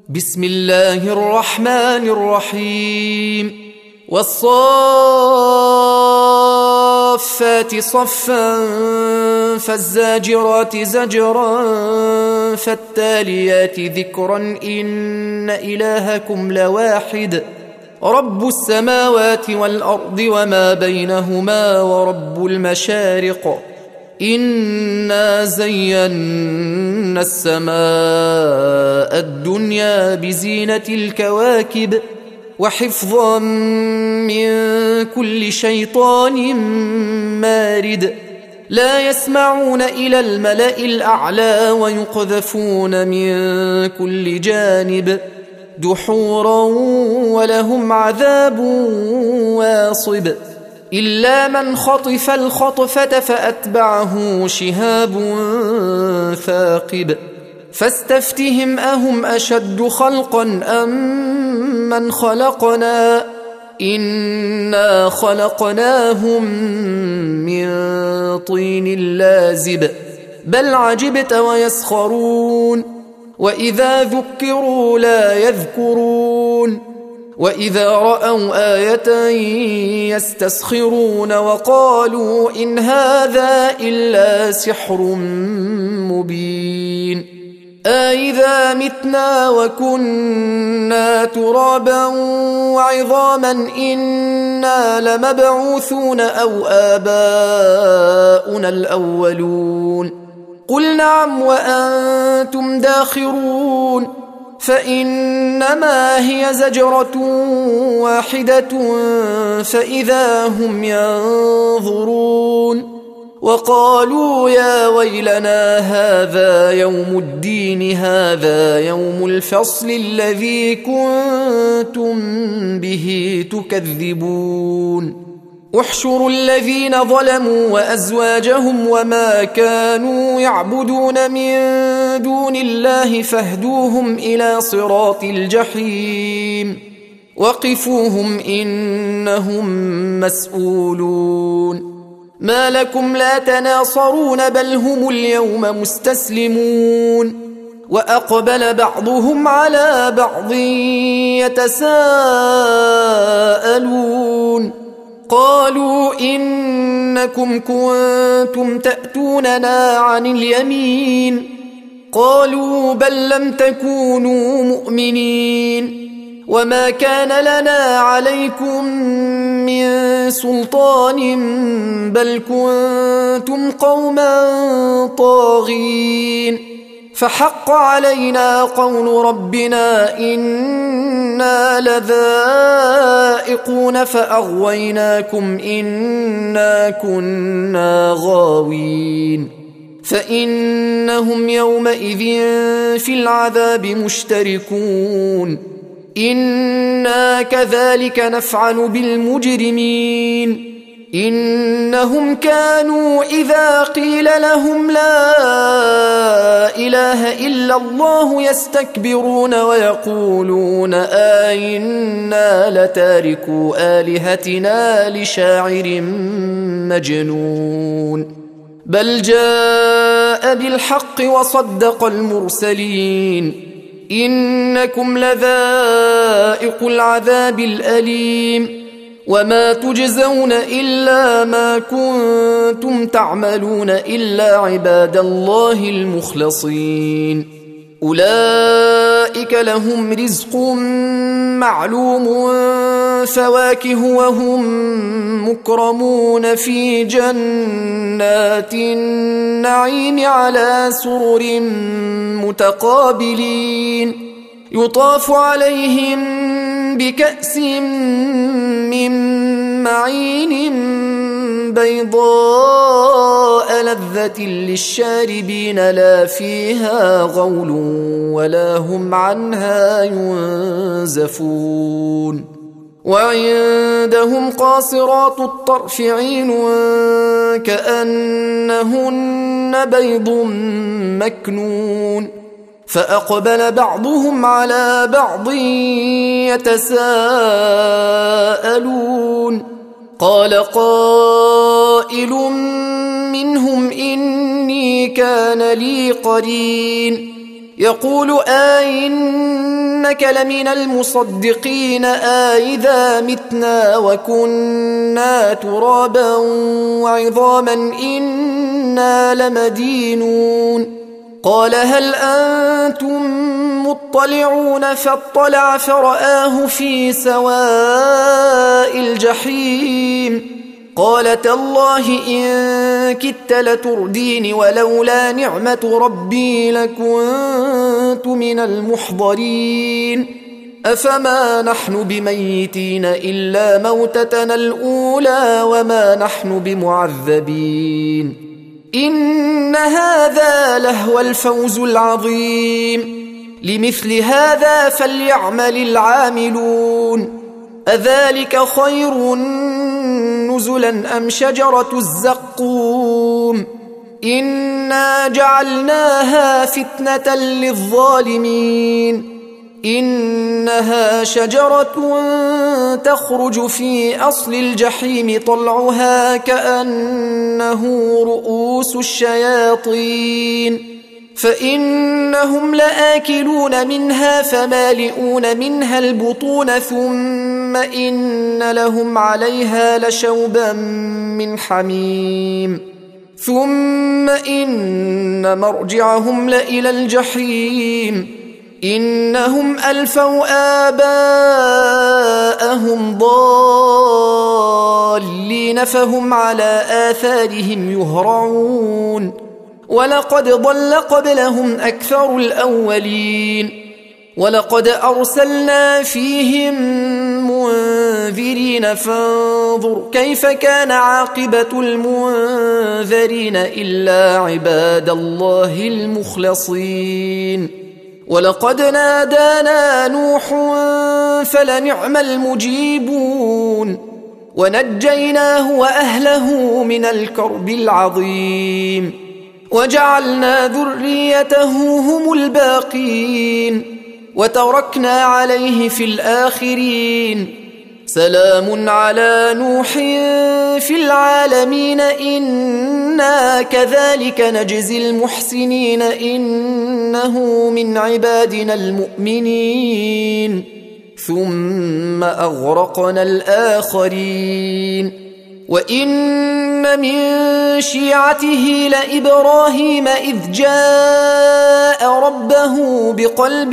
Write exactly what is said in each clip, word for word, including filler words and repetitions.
بسم الله الرحمن الرحيم والصافات صفا فالزاجرات زجرا فالتاليات ذكرا إن إلهكم لواحد رب السماوات والأرض وما بينهما ورب المشارق إنا زينا السماء الدنيا بزينة الكواكب وحفظا من كل شيطان مارد لا يسمعون إلى الملأ الأعلى ويقذفون من كل جانب دحورا ولهم عذاب واصب إلا من خطف الخطفة فأتبعه شهاب ثاقب فاستفتهم أهم أشد خلقا أم من خلقنا إنا خلقناهم من طين لازب بل عجبت ويسخرون وإذا ذكروا لا يذكرون وإذا رأوا آية يستسخرون وقالوا إن هذا إلا سحر مبين أإذا متنا وكنا ترابا وعظاما إنا لمبعوثون أو آباؤنا الأولون قل نعم وأنتم داخرون فإنما هي زجرة واحدة فإذا هم ينظرون وقالوا يا ويلنا هذا يوم الدين هذا يوم الفصل الذي كنتم به تكذبون احشروا الذين ظلموا وأزواجهم وما كانوا يعبدون من دون الله فاهدوهم إلى صراط الجحيم وقفوهم إنهم مسؤولون ما لكم لا تناصرون بل هم اليوم مستسلمون وأقبل بعضهم على بعض يتساءلون قالوا إنكم كنتم تأتوننا عن اليمين قالوا بل لم تكونوا مؤمنين وما كان لنا عليكم من سلطان بل كنتم قوما طاغين فحق علينا قول ربنا إنا لذائقون فأغويناكم إنا كنا غاوين فإنهم يومئذ في العذاب مشتركون إنا كذلك نفعل بالمجرمين إنهم كانوا إذا قيل لهم لا إله إلا الله يستكبرون ويقولون آئنا لتاركو آلهتنا لشاعر مجنون بل جاء بالحق وصدق المرسلين إنكم لذائق العذاب الأليم وما تجزون إلا ما كنتم تعملون إلا عباد الله المخلصين أولئك لهم رزق معلوم فواكه وهم مكرمون في جنات النعيم على سرر متقابلين يطاف عليهم بكأس من معين بيضاء لذة للشاربين لا فيها غول ولا هم عنها ينزفون وعندهم قاصرات الطرف عين كأنهن بيض مكنون فأقبل بعضهم على بعض يتساءلون قال قائل منهم إني كان لي قرين يقول أئنك إنك لمن المصدقين أإذا متنا وكنا ترابا وعظاما إنا لمدينون قال هل أنتم مطلعون فاطلع فرآه في سواء الجحيم قال تالله إن كدت لتردين ولولا نعمة ربي لكنت من المحضرين أفما نحن بميتين إلا موتتنا الأولى وما نحن بمعذبين إن هذا لهو الفوز العظيم لمثل هذا فليعمل العاملون أذلك خير نزلا أم شجرة الزقوم إنا جعلناها فتنة للظالمين إنها شجرة تخرج في أصل الجحيم طلعها كأنه رؤوس الشياطين فإنهم لآكلون منها فمالئون منها البطون ثم إن لهم عليها لشوبا من حميم ثم إن مرجعهم لإلى الجحيم إنهم ألفوا آباءهم ضالين فهم على آثارهم يهرعون ولقد ضل قبلهم أكثر الأولين ولقد أرسلنا فيهم منذرين فانظر كيف كان عاقبة المنذرين إلا عباد الله المخلصين ولقد نادانا نوح فلنعم المجيبون ونجيناه وأهله من الكرب العظيم وجعلنا ذريته هم الباقين وتركنا عليه في الآخرين سلام على نوح في العالمين إنا كذلك نجزي المحسنين إنه من عبادنا المؤمنين ثم أغرقنا الآخرين وإن من شيعته لإبراهيم إذ جاء ربه بقلب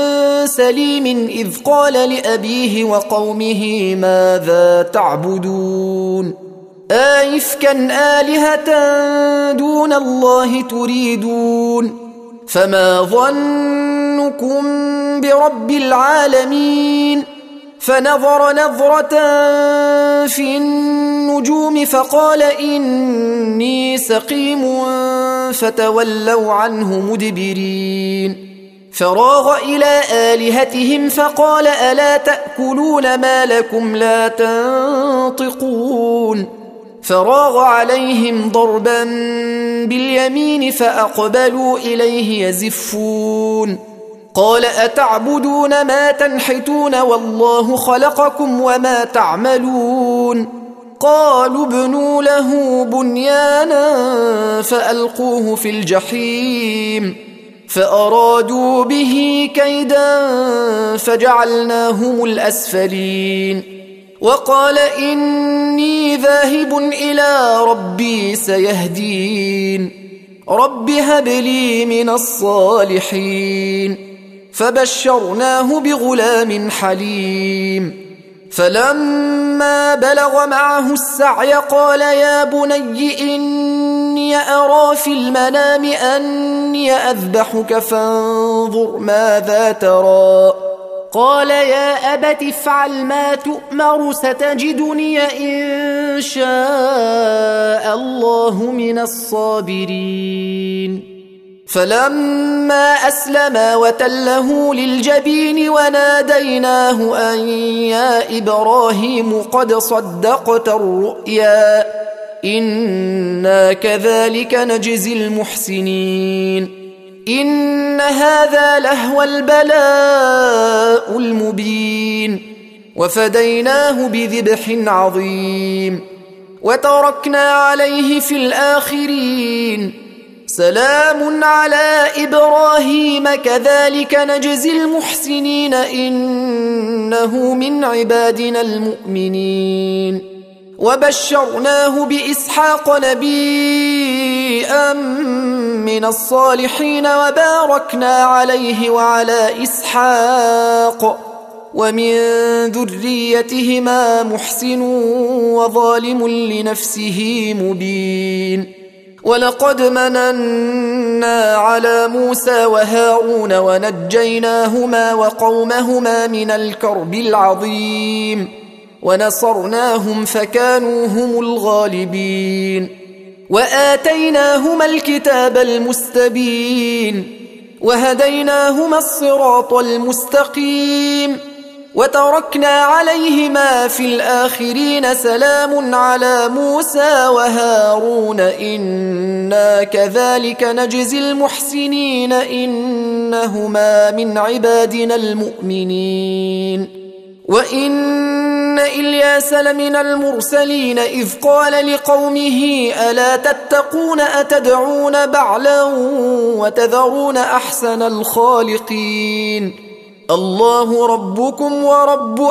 سليم إذ قال لأبيه وقومه ماذا تعبدون آئفكا آلهة دون الله تريدون فما ظنكم برب العالمين فنظر نظرة في النجوم فقال إني سقيم فتولوا عنه مدبرين فراغ إلى آلهتهم فقال ألا تأكلون ما لكم لا تنطقون فراغ عليهم ضربا باليمين فأقبلوا إليه يزفون قال أتعبدون ما تنحتون والله خلقكم وما تعملون قالوا ابنوا له بنيانا فألقوه في الجحيم فأرادوا به كيدا فجعلناهم الأسفلين وقال إني ذاهب إلى ربي سيهدين رب هب لي من الصالحين فبشرناه بغلام حليم فلما بلغ معه السعي قال يا بني إني أرى في المنام أني أذبحك فانظر ماذا ترى قال يا أبت افعل ما تؤمر ستجدني إن شاء الله من الصابرين فلما أسلما وتله للجبين وناديناه أن يا إبراهيم قد صدقت الرؤيا إنا كذلك نجزي المحسنين إن هذا لهو البلاء المبين وفديناه بذبح عظيم وتركنا عليه في الآخرين سلام على إبراهيم كذلك نجزي المحسنين إنه من عبادنا المؤمنين وبشرناه بإسحاق نبيا من الصالحين وباركنا عليه وعلى إسحاق ومن ذريتهما محسن وظالم لنفسه مبين ولقد مننا على موسى وهارون ونجيناهما وقومهما من الكرب العظيم ونصرناهم فكانوا هم الغالبين وآتيناهما الكتاب المستبين وهديناهما الصراط المستقيم وتركنا عليهما في الآخرين سلام على موسى وهارون إنا كذلك نجزي المحسنين إنهما من عبادنا المؤمنين وإن إلياس لمن المرسلين إذ قال لقومه ألا تتقون أتدعون بعلا وتذرون أحسن الخالقين الله ربكم ورب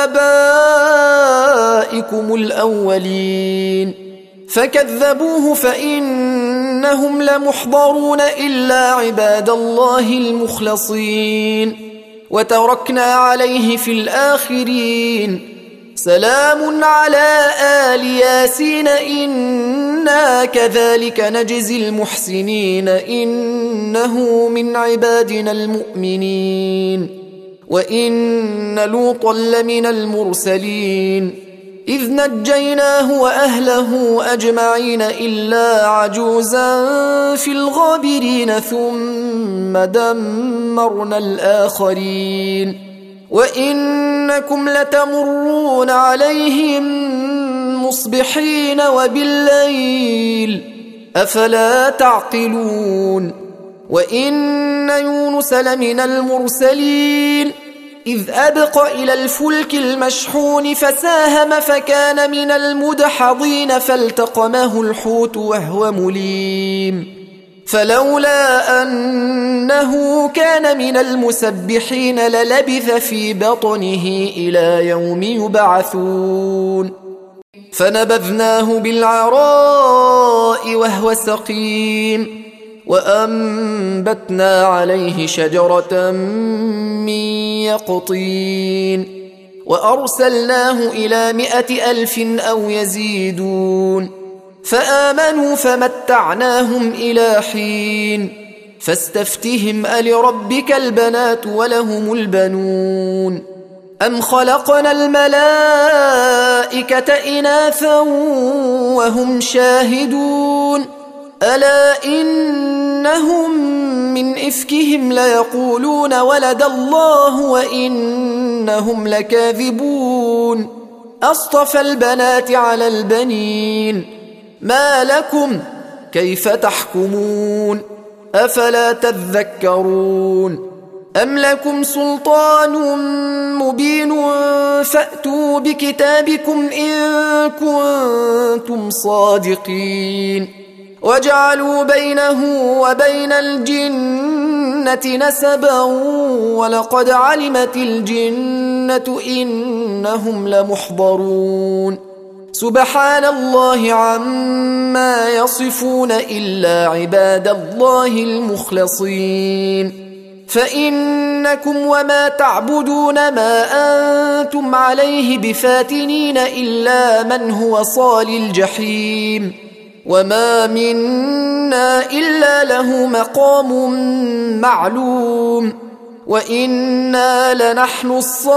آبائكم الأولين فكذبوه فإنهم لمحضرون إلا عباد الله المخلصين وتركنا عليه في الآخرين سلام على آل ياسين إنا كذلك نجزي المحسنين إنه من عبادنا المؤمنين وإن لوطا لمن المرسلين إذ نجيناه وأهله أجمعين إلا عجوزا في الغابرين ثم دمرنا الآخرين وإنكم لتمرون عليهم مصبحين وبالليل أفلا تعقلون وإن يونس لمن المرسلين إذ أبق إلى الفلك المشحون فساهم فكان من المدحضين فالتقمه الحوت وهو مليم فلولا أنه كان من المسبحين للبث في بطنه إلى يوم يبعثون فنبذناه بالعراء وهو سقيم وأنبتنا عليه شجرة من يقطين وأرسلناه إلى مائة ألف أو يزيدون فآمنوا فمتعناهم إلى حين فاستفتهم ألربك البنات ولهم البنون أم خلقنا الملائكة إناثا وهم شاهدون ألا إنهم من إفكهم ليقولون ولد الله وإنهم لكاذبون أصطفى البنات على البنين ما لكم كيف تحكمون أفلا تذكرون أم لكم سلطان مبين فأتوا بكتابكم إن كنتم صادقين وجعلوا بينه وبين الجنة نسبا ولقد علمت الجنة إنهم لمحضرون سبحان الله عما يصفون إلا عباد الله المخلصين فإنكم وما تعبدون ما أنتم عليه بفاتنين إلا من هو صال الجحيم وما منا إلا له مقام معلوم وإنا لنحن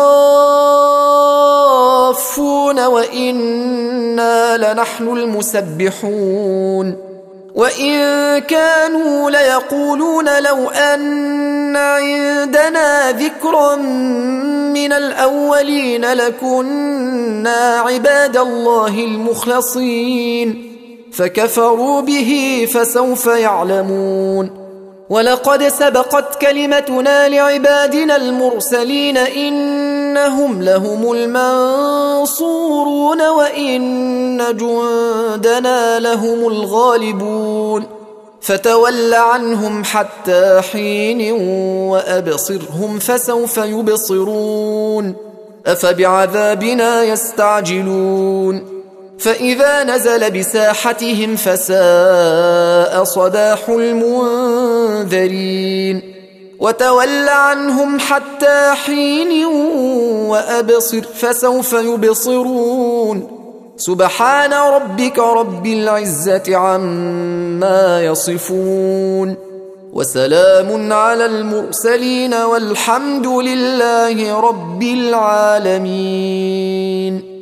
الصافون وإنا لنحن المسبحون وإن كانوا ليقولون لو أن عندنا ذكرا من الأولين لكنا عباد الله المخلصين فكفروا به فسوف يعلمون ولقد سبقت كلمتنا لعبادنا المرسلين إنهم لهم المنصورون وإن جندنا لهم الغالبون فتول عنهم حتى حين وأبصرهم فسوف يبصرون أفبعذابنا يستعجلون فإذا نزل بساحتهم فساء صباح المنذرين وتول عنهم حتى حين وأبصر فسوف يبصرون سبحان ربك رب العزة عما يصفون وسلام على المرسلين والحمد لله رب العالمين.